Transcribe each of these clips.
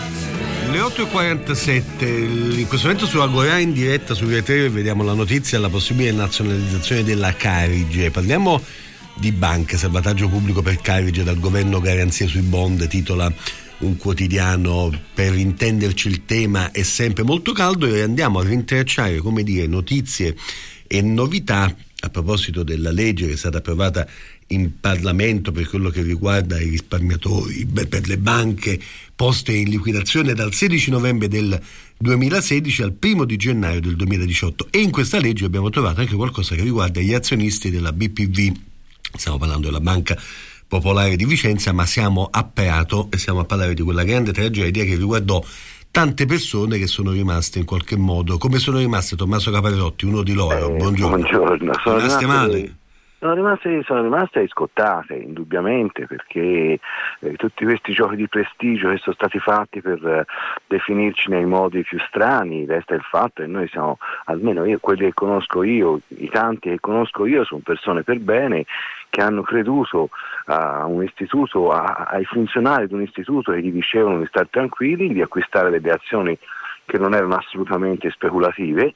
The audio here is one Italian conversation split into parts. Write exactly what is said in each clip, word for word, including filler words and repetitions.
Le otto e quarantasette, in questo momento su Agorà in diretta su Rai tre vediamo la notizia della possibile nazionalizzazione della Carige. Parliamo di banche, salvataggio pubblico per Carige, dal governo garanzie sui bond, titola un quotidiano. Per intenderci il tema è sempre molto caldo e andiamo a rintracciare, come dire, notizie e novità a proposito della legge che è stata approvata in Parlamento per quello che riguarda i risparmiatori, per le banche poste in liquidazione dal sedici novembre del duemilasedici al primo di gennaio del duemiladiciotto, e in questa legge abbiamo trovato anche qualcosa che riguarda gli azionisti della B P V. Stiamo parlando della Banca Popolare di Vicenza, ma siamo a Prato e stiamo a parlare di quella grande tragedia che riguardò tante persone che sono rimaste in qualche modo. Come sono rimaste, Tommaso Caparotti, uno di loro? Eh, buongiorno. buongiorno. Sono rimaste male? Sono rimaste, sono rimaste scottate, indubbiamente, perché eh, tutti questi giochi di prestigio che sono stati fatti per eh, definirci nei modi più strani, resta il fatto che noi siamo, almeno io, quelli che conosco io, i tanti che conosco io, sono persone per bene che hanno creduto a un istituto, a, ai funzionari di un istituto che gli dicevano di stare tranquilli, di acquistare delle azioni che non erano assolutamente speculative.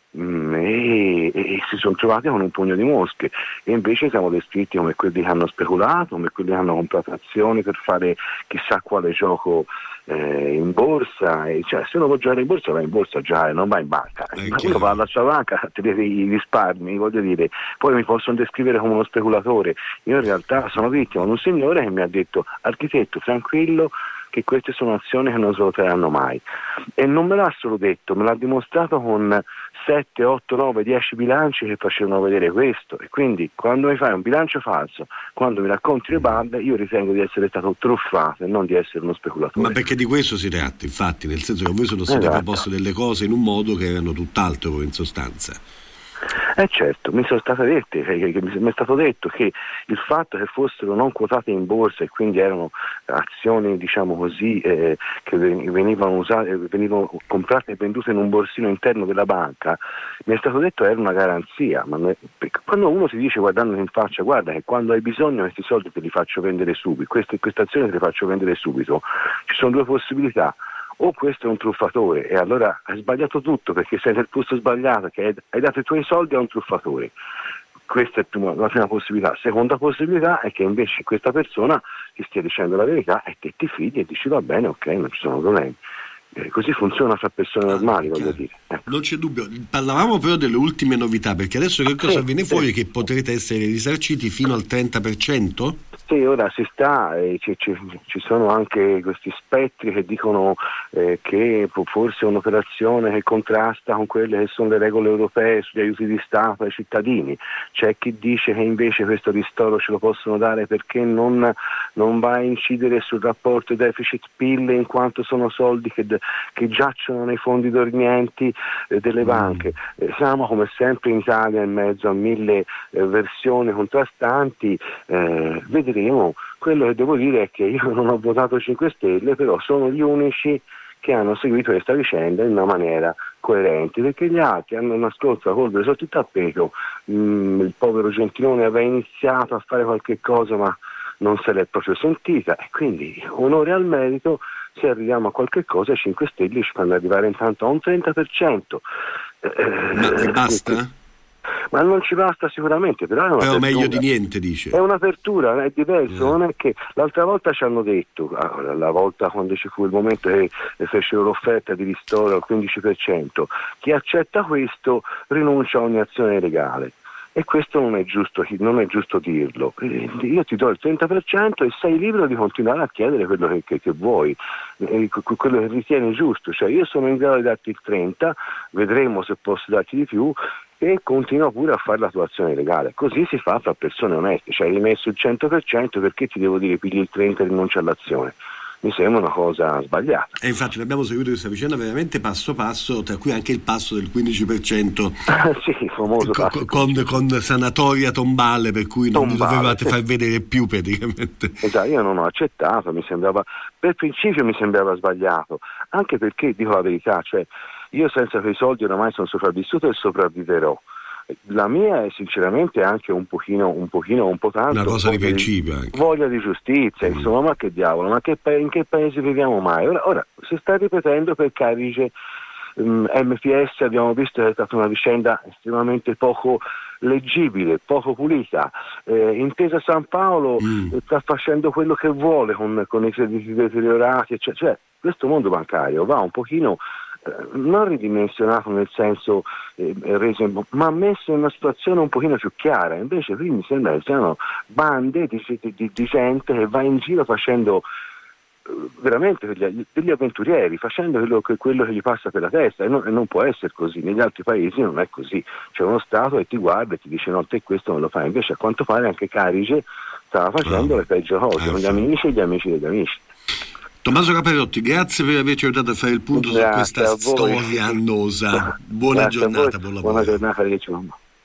E, e si sono trovati con un pugno di mosche, e invece siamo descritti come quelli che hanno speculato, come quelli che hanno comprato azioni per fare chissà quale gioco eh, in borsa. E cioè, se uno vuole giocare in borsa va in borsa a giocare, non va in banca. Ma uno va alla sua banca a tenere i risparmi, voglio dire, poi mi possono descrivere come uno speculatore. Io in realtà sono vittima di un signore che mi ha detto: architetto, tranquillo, che queste sono azioni che non svuoteranno mai. E non me l'ha solo detto, me l'ha dimostrato con sette, otto, nove, dieci bilanci che facevano vedere questo. E quindi quando mi fai un bilancio falso, quando mi racconti le balle, io ritengo di essere stato truffato e non di essere uno speculatore. Ma perché di questo si tratta, infatti, nel senso che a voi sono state esatto. proposte delle cose in un modo che erano tutt'altro in sostanza. Eh certo, mi sono state dette, che, che, che mi è stato detto che il fatto che fossero non quotate in borsa e quindi erano azioni, diciamo così, eh, che venivano usate, venivano comprate e vendute in un borsino interno della banca, mi è stato detto era una garanzia. Ma ne, quando uno ti dice guardando in faccia: guarda che quando hai bisogno questi soldi te li faccio vendere subito, queste, queste azioni te le faccio vendere subito, ci sono due possibilità: o questo è un truffatore, e allora hai sbagliato tutto perché sei nel posto sbagliato, che hai, hai dato i tuoi soldi a un truffatore. Questa è la prima possibilità. Seconda possibilità è che invece questa persona ti stia dicendo la verità e te ti fidi e dici: va bene, ok, non ci sono problemi. Eh, così funziona fra persone normali, voglio dire. Ecco. Non c'è dubbio. Parlavamo però delle ultime novità, perché adesso che cosa sì, viene sì. fuori? Che potrete essere risarciti fino al trenta per cento? Sì, ora si sta, eh, ci, ci, ci sono anche questi spettri che dicono eh, che forse è un'operazione che contrasta con quelle che sono le regole europee sugli aiuti di Stato ai cittadini. C'è chi dice che invece questo ristoro ce lo possono dare perché non, non va a incidere sul rapporto deficit-P I L, in quanto sono soldi che, che giacciono nei fondi dormienti eh, delle banche. Eh, siamo come sempre in Italia in mezzo a mille eh, versioni contrastanti. Eh, vedremo. Quello che devo dire è che io non ho votato cinque Stelle, però sono gli unici che hanno seguito questa vicenda in una maniera coerente, perché gli altri hanno nascosto la polvere sotto il tappeto. Mm, il povero Gentiloni aveva iniziato a fare qualche cosa ma non se l'è proprio sentita, e quindi onore al merito. Se arriviamo a qualche cosa, i cinque Stelle ci fanno arrivare intanto a un trenta per cento. Ma vi basta? Ma non ci basta sicuramente, però è una però meglio di niente, dice. È un'apertura, è diverso, eh. non è che l'altra volta ci hanno detto, la volta quando ci fu il momento che fecero l'offerta di ristoro al quindici per cento, chi accetta questo rinuncia a ogni azione legale. E questo non è giusto, non è giusto dirlo. Io ti do il trenta per cento e sei libero di continuare a chiedere quello che, che, che vuoi, quello che ritieni giusto. Cioè io sono in grado di darti il trenta, vedremo se posso darti di più, e continua pure a fare la tua azione legale. Così si fa fra persone oneste. Cioè hai rimesso il cento per cento, perché ti devo dire pigli il trenta e rinuncia all'azione? Mi sembra una cosa sbagliata. E infatti l'abbiamo seguito questa vicenda veramente passo passo, tra cui anche il passo del quindici per cento sì, famoso con, con, con sanatoria tombale, per cui non tombale, vi dovevate sì. far vedere più praticamente. Esatto, io non ho accettato, mi sembrava, per principio mi sembrava sbagliato, anche perché dico la verità, cioè io senza quei soldi oramai sono sopravvissuto e sopravviverò. La mia è sinceramente anche un pochino, un pochino, un po' tanto una cosa di voglia principio anche. Voglia di giustizia, mm. insomma, ma che diavolo, ma che pa- in che paese viviamo mai? Ora, ora si sta ripetendo per Carige. um, M P S abbiamo visto che è stata una vicenda estremamente poco leggibile, poco pulita. eh, Intesa San Paolo mm. sta facendo quello che vuole con, con i crediti deteriorati, cioè, cioè questo mondo bancario va un pochino non ridimensionato nel senso eh, reso, ma messo in una situazione un pochino più chiara. Invece qui mi sembra che siano bande di, di, di gente che va in giro facendo eh, veramente degli, degli avventurieri, facendo quello che, quello che gli passa per la testa, e non, e non può essere così. Negli altri paesi non è così, c'è uno Stato che ti guarda e ti dice no, te questo non lo fai. Invece a quanto pare anche Carige stava facendo oh. le peggio cose, con gli amici e gli amici degli amici. Tommaso Caperotti, grazie per averci aiutato a fare il punto grazie su questa storia annosa. Buona grazie giornata, buon lavoro. Buona giornata, Riccio.